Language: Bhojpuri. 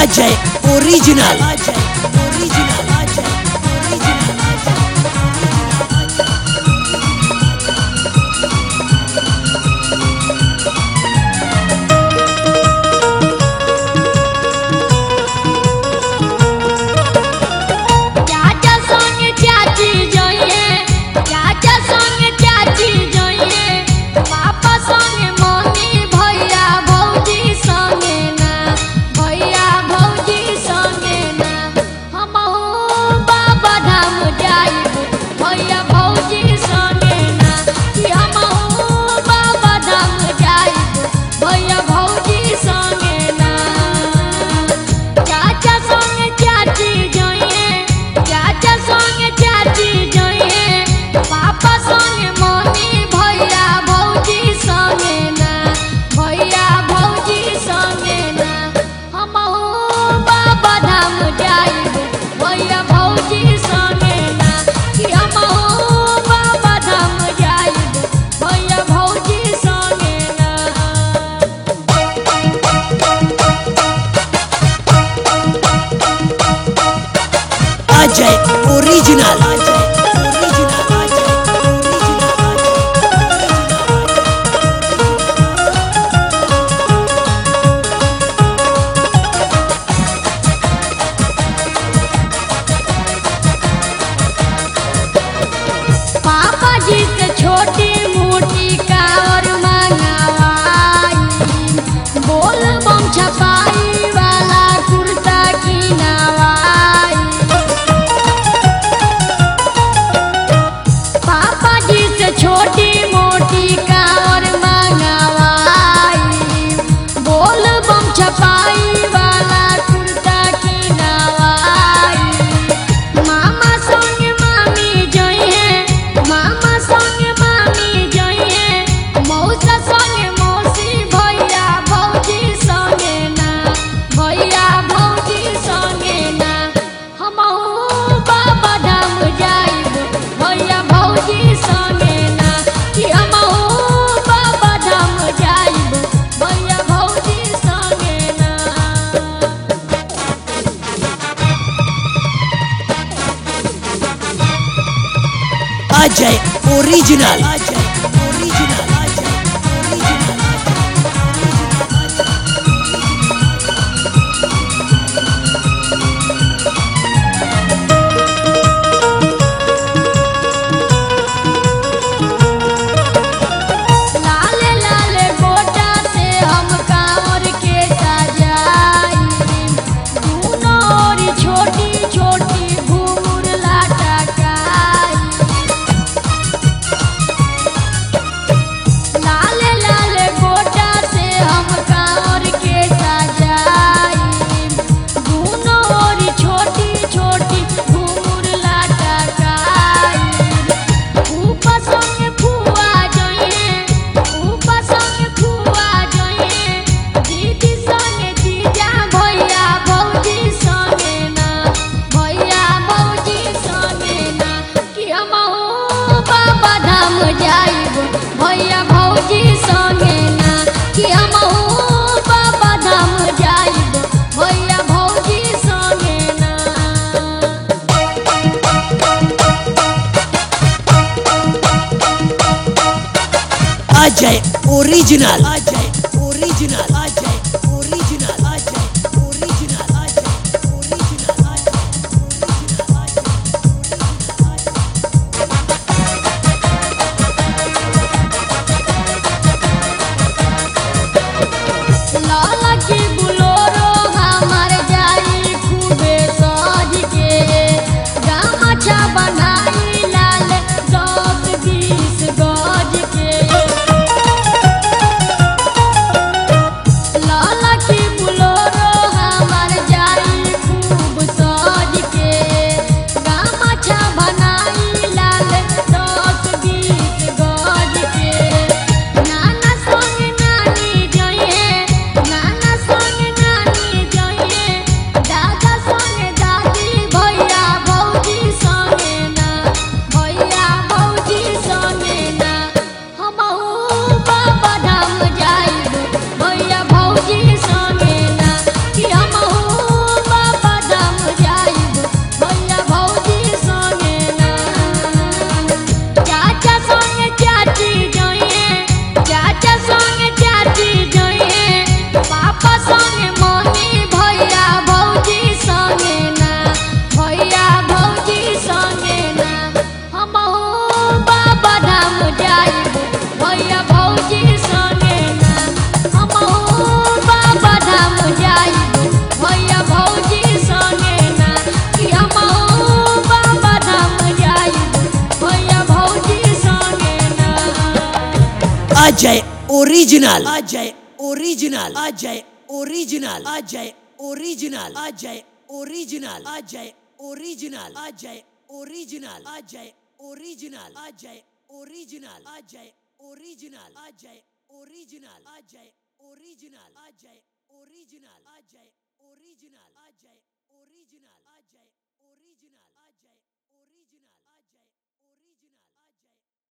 अजय ओरिजिनल। अजय ओरिजिनल। पापा जी से छोटी मोटी कावर मंगवाई, बोल बम छपाई वाला कुर्ता की नवाई। पापा जी से छोटी मोटी कावर मंगवाई, बोल बम छपाई वाला कुर्ता की नवाई। मामा संग मामी जई है, मामा संग मामी जई है, मौसा संग मौसी, भैया भौजी संगे ना, भैया भौजी संगे ना। हमहू बाबा धाम जाइब, भैया भौजी संगे ना, कि हमहू बाबा धाम जाइब, भैया भौजी संगे ना। अजय ओरिजिनल। लाले लाले गोटा से हम कांवर के सजाई, दूनो ओरी छोटी छोटी घूंघर लटकाई। लाले लाले गोटा से हम कांवर के सजाई, दूनो ओरी छोटी छोटी घूंघर लटकाई। ऊपर संग फुआ जइए, ऊपर संग फुआ जइए, दीदी संग जीजा, भैया भौजी संगे ना, भैया भौजी संगे ना, कि हमहू बाबा धाम जाइब, भैया भौजी संगे ना, कि हमहू बाबा धाम जाइब, भैया भौजी संगे ना। Ajay original. Ajay original. Ajay original. Ajay original. Ajay original. लाला की बुलोरो हमार जाई खूबे सज के, गामछा बनाई लाल 10-20 गज के। Ajay original Ajay original Ajay original Ajay original Ajay original Ajay original Ajay original Ajay original Ajay original Ajay original Ajay original Ajay original Ajay original Ajay original Ajay original Ajay original Ajay